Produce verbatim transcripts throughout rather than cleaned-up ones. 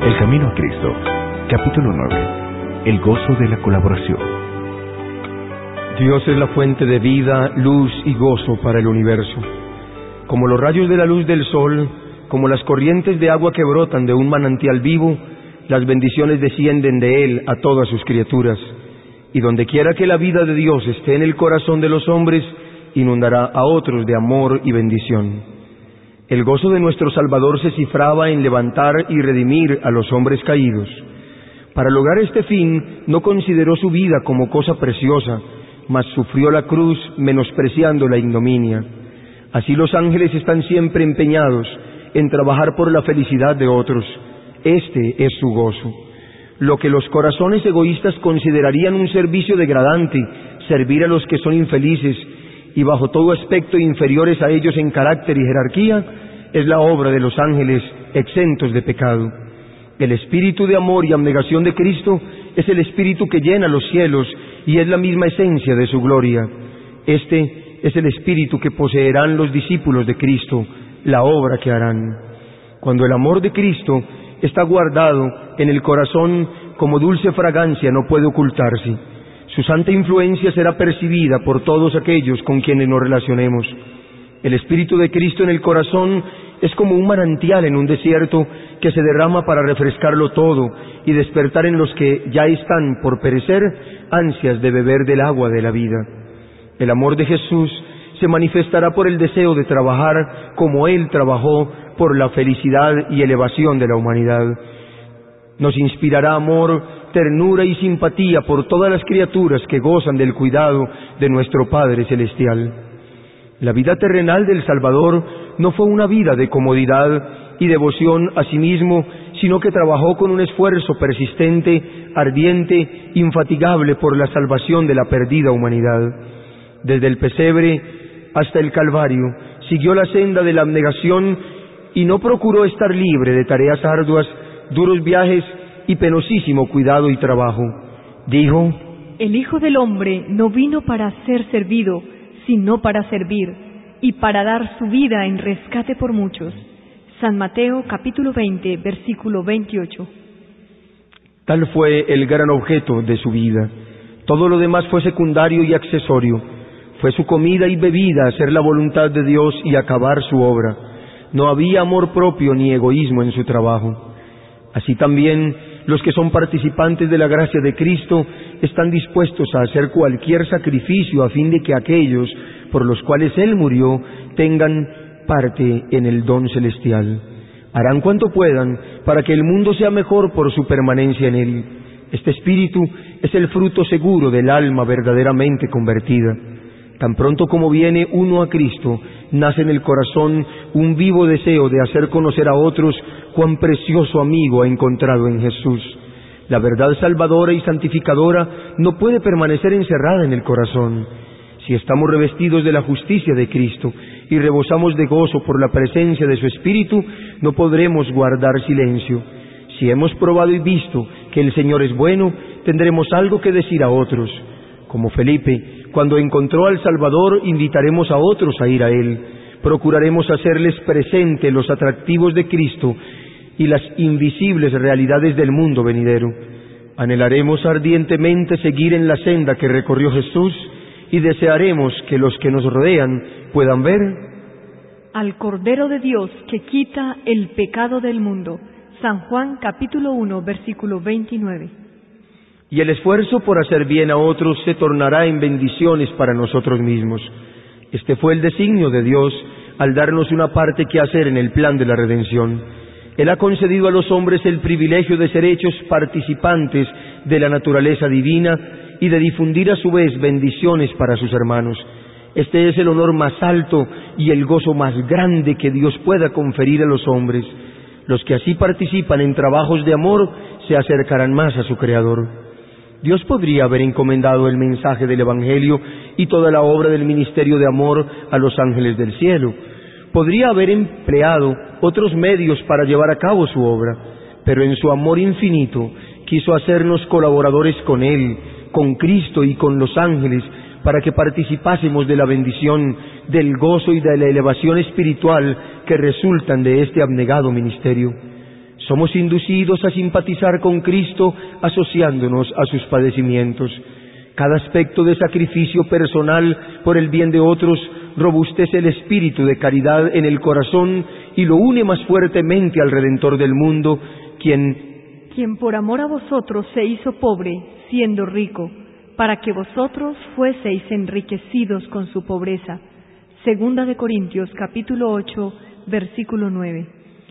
El camino a Cristo, capítulo nueve. El gozo de la colaboración. Dios es la fuente de vida, luz y gozo para el universo. Como los rayos de la luz del sol, como las corrientes de agua que brotan de un manantial vivo, las bendiciones descienden de Él a todas sus criaturas. Y donde quiera que la vida de Dios esté en el corazón de los hombres, inundará a otros de amor y bendición. El gozo de nuestro Salvador se cifraba en levantar y redimir a los hombres caídos. Para lograr este fin, no consideró su vida como cosa preciosa, mas sufrió la cruz menospreciando la ignominia. Así los ángeles están siempre empeñados en trabajar por la felicidad de otros. Este es su gozo. Lo que los corazones egoístas considerarían un servicio degradante, servir a los que son infelices y bajo todo aspecto inferiores a ellos en carácter y jerarquía, es la obra de los ángeles exentos de pecado. El espíritu de amor y abnegación de Cristo es el espíritu que llena los cielos y es la misma esencia de su gloria. Este es el espíritu que poseerán los discípulos de Cristo, la obra que harán. Cuando el amor de Cristo está guardado en el corazón como dulce fragancia, no puede ocultarse. Su santa influencia será percibida por todos aquellos con quienes nos relacionemos. El Espíritu de Cristo en el corazón es como un manantial en un desierto que se derrama para refrescarlo todo y despertar en los que ya están por perecer ansias de beber del agua de la vida. El amor de Jesús se manifestará por el deseo de trabajar como Él trabajó por la felicidad y elevación de la humanidad. Nos inspirará amor, ternura y simpatía por todas las criaturas que gozan del cuidado de nuestro Padre Celestial. La vida terrenal del Salvador no fue una vida de comodidad y devoción a sí mismo, sino que trabajó con un esfuerzo persistente, ardiente, infatigable por la salvación de la perdida humanidad. Desde el pesebre hasta el Calvario, siguió la senda de la abnegación y no procuró estar libre de tareas arduas, duros viajes y penosísimo cuidado y trabajo. Dijo: El Hijo del Hombre no vino para ser servido, sino para servir, y para dar su vida en rescate por muchos. San Mateo capítulo veinte, versículo veintiocho. Tal fue el gran objeto de su vida. Todo lo demás fue secundario y accesorio. Fue su comida y bebida hacer la voluntad de Dios y acabar su obra. No había amor propio ni egoísmo en su trabajo. Así también, los que son participantes de la gracia de Cristo están dispuestos a hacer cualquier sacrificio a fin de que aquellos por los cuales Él murió tengan parte en el don celestial. Harán cuanto puedan para que el mundo sea mejor por su permanencia en Él. Este espíritu es el fruto seguro del alma verdaderamente convertida. Tan pronto como viene uno a Cristo, nace en el corazón un vivo deseo de hacer conocer a otros cuán precioso amigo ha encontrado en Jesús. La verdad salvadora y santificadora no puede permanecer encerrada en el corazón. Si estamos revestidos de la justicia de Cristo y rebosamos de gozo por la presencia de su Espíritu, no podremos guardar silencio. Si hemos probado y visto que el Señor es bueno, tendremos algo que decir a otros. Como Felipe, cuando encontró al Salvador, invitaremos a otros a ir a Él. Procuraremos hacerles presente los atractivos de Cristo y las invisibles realidades del mundo venidero. Anhelaremos ardientemente seguir en la senda que recorrió Jesús y desearemos que los que nos rodean puedan ver al Cordero de Dios que quita el pecado del mundo. San Juan capítulo uno, versículo veintinueve. Y el esfuerzo por hacer bien a otros se tornará en bendiciones para nosotros mismos. Este fue el designio de Dios al darnos una parte que hacer en el plan de la redención. Él ha concedido a los hombres el privilegio de ser hechos participantes de la naturaleza divina y de difundir a su vez bendiciones para sus hermanos. Este es el honor más alto y el gozo más grande que Dios pueda conferir a los hombres. Los que así participan en trabajos de amor se acercarán más a su Creador. Dios podría haber encomendado el mensaje del Evangelio y toda la obra del ministerio de amor a los ángeles del cielo. Podría haber empleado otros medios para llevar a cabo su obra, pero en su amor infinito quiso hacernos colaboradores con Él, con Cristo y con los ángeles, para que participásemos de la bendición, del gozo y de la elevación espiritual que resultan de este abnegado ministerio. Somos inducidos a simpatizar con Cristo asociándonos a sus padecimientos. Cada aspecto de sacrificio personal por el bien de otros robustece el espíritu de caridad en el corazón y lo une más fuertemente al Redentor del mundo, quien quien por amor a vosotros se hizo pobre, siendo rico, para que vosotros fueseis enriquecidos con su pobreza. Segunda de Corintios, capítulo ocho, versículo nueve.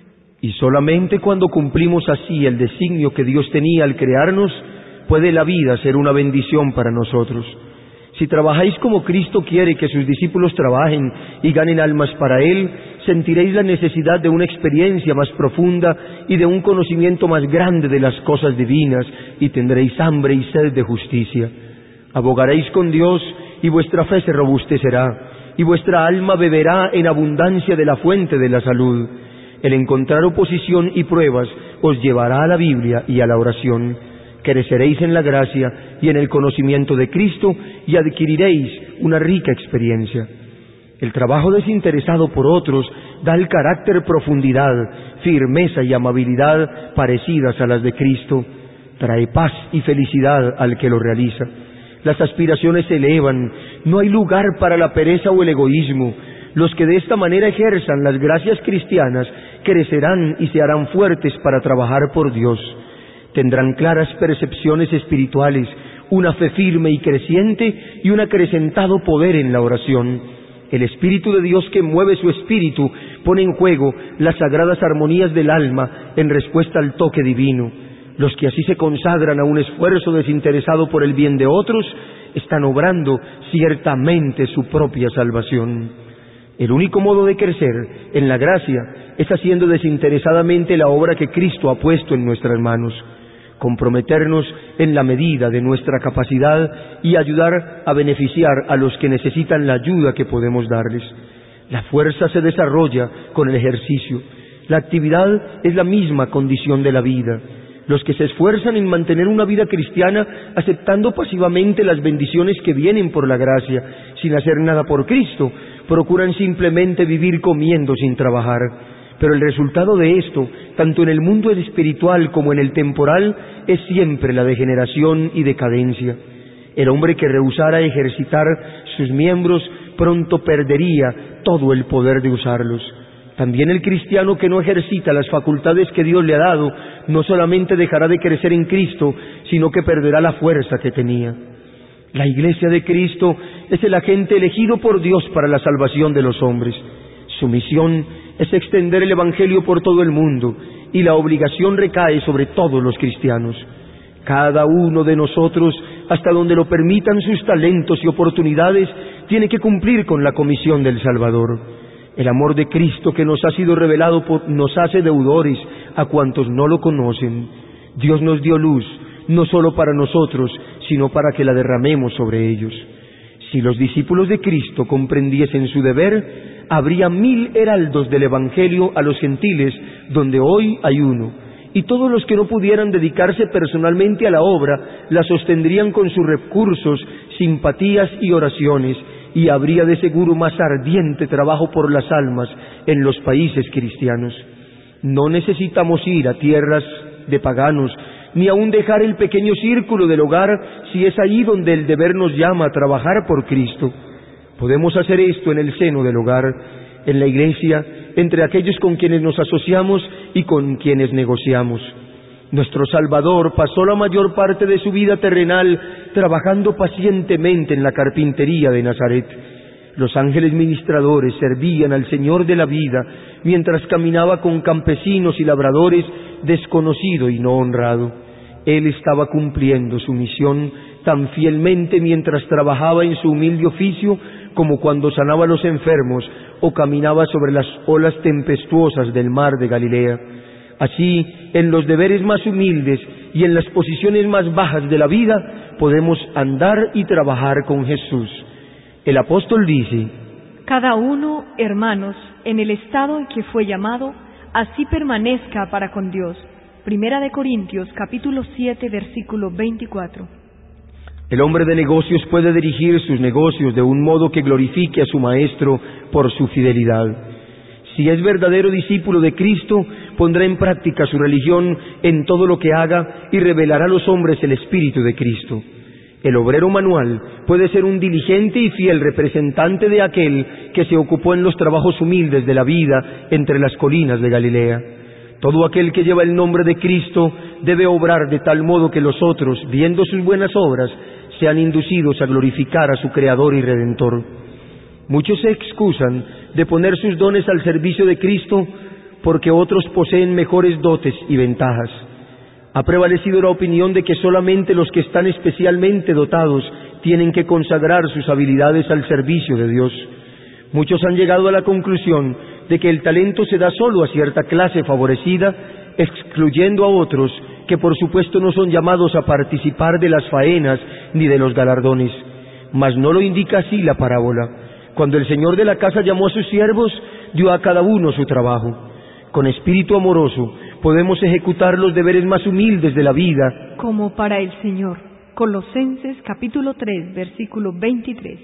Y solamente cuando cumplimos así el designio que Dios tenía al crearnos, puede la vida ser una bendición para nosotros. Si trabajáis como Cristo quiere que sus discípulos trabajen y ganen almas para Él, sentiréis la necesidad de una experiencia más profunda y de un conocimiento más grande de las cosas divinas, y tendréis hambre y sed de justicia. Abogaréis con Dios y vuestra fe se robustecerá, y vuestra alma beberá en abundancia de la fuente de la salud. El encontrar oposición y pruebas os llevará a la Biblia y a la oración. Creceréis en la gracia y en el conocimiento de Cristo y adquiriréis una rica experiencia. El trabajo desinteresado por otros da al carácter profundidad, firmeza y amabilidad parecidas a las de Cristo. Trae paz y felicidad al que lo realiza. Las aspiraciones se elevan, no hay lugar para la pereza o el egoísmo. Los que de esta manera ejerzan las gracias cristianas crecerán y se harán fuertes para trabajar por Dios. Tendrán claras percepciones espirituales, una fe firme y creciente y un acrecentado poder en la oración. El Espíritu de Dios que mueve su espíritu pone en juego las sagradas armonías del alma en respuesta al toque divino. Los que así se consagran a un esfuerzo desinteresado por el bien de otros están obrando ciertamente su propia salvación. El único modo de crecer en la gracia es haciendo desinteresadamente la obra que Cristo ha puesto en nuestras manos. Comprometernos en la medida de nuestra capacidad y ayudar a beneficiar a los que necesitan la ayuda que podemos darles. La fuerza se desarrolla con el ejercicio. La actividad es la misma condición de la vida. Los que se esfuerzan en mantener una vida cristiana aceptando pasivamente las bendiciones que vienen por la gracia, sin hacer nada por Cristo, procuran simplemente vivir comiendo sin trabajar. Pero el resultado de esto, tanto en el mundo espiritual como en el temporal, es siempre la degeneración y decadencia. El hombre que rehusara ejercitar sus miembros pronto perdería todo el poder de usarlos. También el cristiano que no ejercita las facultades que Dios le ha dado, no solamente dejará de crecer en Cristo, sino que perderá la fuerza que tenía. La Iglesia de Cristo es el agente elegido por Dios para la salvación de los hombres. Su misión es extender el Evangelio por todo el mundo, y la obligación recae sobre todos los cristianos. Cada uno de nosotros, hasta donde lo permitan sus talentos y oportunidades, tiene que cumplir con la comisión del Salvador. El amor de Cristo que nos ha sido revelado por, nos hace deudores a cuantos no lo conocen. Dios nos dio luz, no solo para nosotros, sino para que la derramemos sobre ellos. Si los discípulos de Cristo comprendiesen su deber, habría mil heraldos del Evangelio a los gentiles, donde hoy hay uno, y todos los que no pudieran dedicarse personalmente a la obra, la sostendrían con sus recursos, simpatías y oraciones, y habría de seguro más ardiente trabajo por las almas en los países cristianos. No necesitamos ir a tierras de paganos, ni aun dejar el pequeño círculo del hogar, si es ahí donde el deber nos llama a trabajar por Cristo. Podemos hacer esto en el seno del hogar, en la iglesia, entre aquellos con quienes nos asociamos y con quienes negociamos. Nuestro Salvador pasó la mayor parte de su vida terrenal trabajando pacientemente en la carpintería de Nazaret. Los ángeles ministradores servían al Señor de la vida mientras caminaba con campesinos y labradores, desconocido y no honrado. Él estaba cumpliendo su misión tan fielmente mientras trabajaba en su humilde oficio como cuando sanaba a los enfermos o caminaba sobre las olas tempestuosas del mar de Galilea. Así, en los deberes más humildes y en las posiciones más bajas de la vida, podemos andar y trabajar con Jesús. El apóstol dice: cada uno, hermanos, en el estado en que fue llamado, así permanezca para con Dios. Primera de Corintios, capítulo siete, versículo veinticuatro. El hombre de negocios puede dirigir sus negocios de un modo que glorifique a su maestro por su fidelidad. Si es verdadero discípulo de Cristo, pondrá en práctica su religión en todo lo que haga y revelará a los hombres el Espíritu de Cristo. El obrero manual puede ser un diligente y fiel representante de aquel que se ocupó en los trabajos humildes de la vida entre las colinas de Galilea. Todo aquel que lleva el nombre de Cristo debe obrar de tal modo que los otros, viendo sus buenas obras, sean inducidos a glorificar a su Creador y Redentor. Muchos se excusan de poner sus dones al servicio de Cristo porque otros poseen mejores dotes y ventajas. Ha prevalecido la opinión de que solamente los que están especialmente dotados tienen que consagrar sus habilidades al servicio de Dios. Muchos han llegado a la conclusión de que el talento se da solo a cierta clase favorecida, excluyendo a otros que por supuesto no son llamados a participar de las faenas ni de los galardones. Mas no lo indica así la parábola. Cuando el señor de la casa llamó a sus siervos, dio a cada uno su trabajo. Con espíritu amoroso podemos ejecutar los deberes más humildes de la vida, como para el Señor. Colosenses capítulo tres, versículo veintitrés.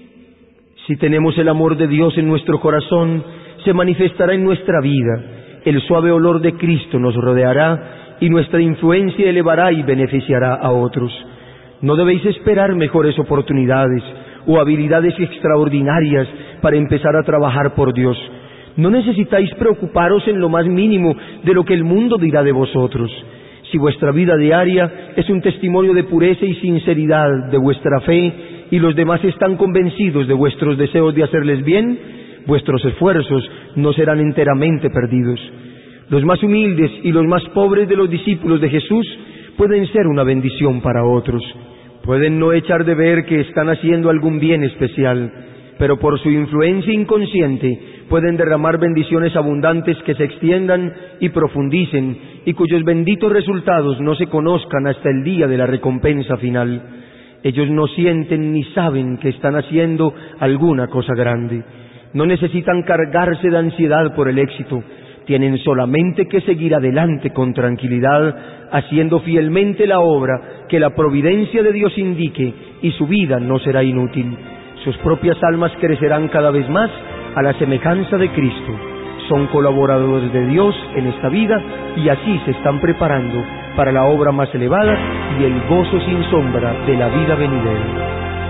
Si tenemos el amor de Dios en nuestro corazón, se manifestará en nuestra vida. El suave olor de Cristo nos rodeará y nuestra influencia elevará y beneficiará a otros. No debéis esperar mejores oportunidades o habilidades extraordinarias para empezar a trabajar por Dios. No necesitáis preocuparos en lo más mínimo de lo que el mundo dirá de vosotros. Si vuestra vida diaria es un testimonio de pureza y sinceridad de vuestra fe y los demás están convencidos de vuestros deseos de hacerles bien, vuestros esfuerzos no serán enteramente perdidos. Los más humildes y los más pobres de los discípulos de Jesús pueden ser una bendición para otros. Pueden no echar de ver que están haciendo algún bien especial, pero por su influencia inconsciente pueden derramar bendiciones abundantes que se extiendan y profundicen y cuyos benditos resultados no se conozcan hasta el día de la recompensa final. Ellos no sienten ni saben que están haciendo alguna cosa grande. No necesitan cargarse de ansiedad por el éxito. Tienen solamente que seguir adelante con tranquilidad, haciendo fielmente la obra que la providencia de Dios indique, y su vida no será inútil. Sus propias almas crecerán cada vez más a la semejanza de Cristo. Son colaboradores de Dios en esta vida y así se están preparando para la obra más elevada y el gozo sin sombra de la vida venidera.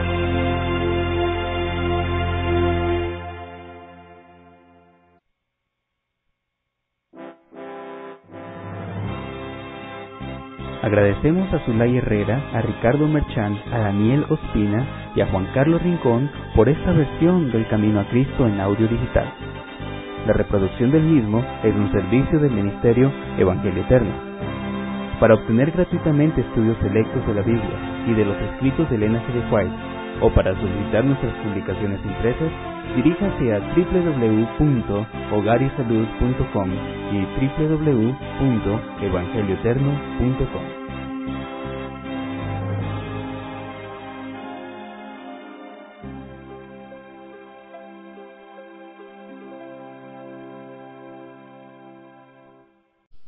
Agradecemos a Zulay Herrera, a Ricardo Merchán, a Daniel Ospina y a Juan Carlos Rincón por esta versión del Camino a Cristo en audio digital. La reproducción del mismo es un servicio del Ministerio Evangelio Eterno. Para obtener gratuitamente estudios selectos de la Biblia y de los escritos de Elena G. de White, o para solicitar nuestras publicaciones impresas, diríjase a doble u doble u doble u punto hogar y salud punto com y doble u doble u doble u punto evangelio eterno punto com.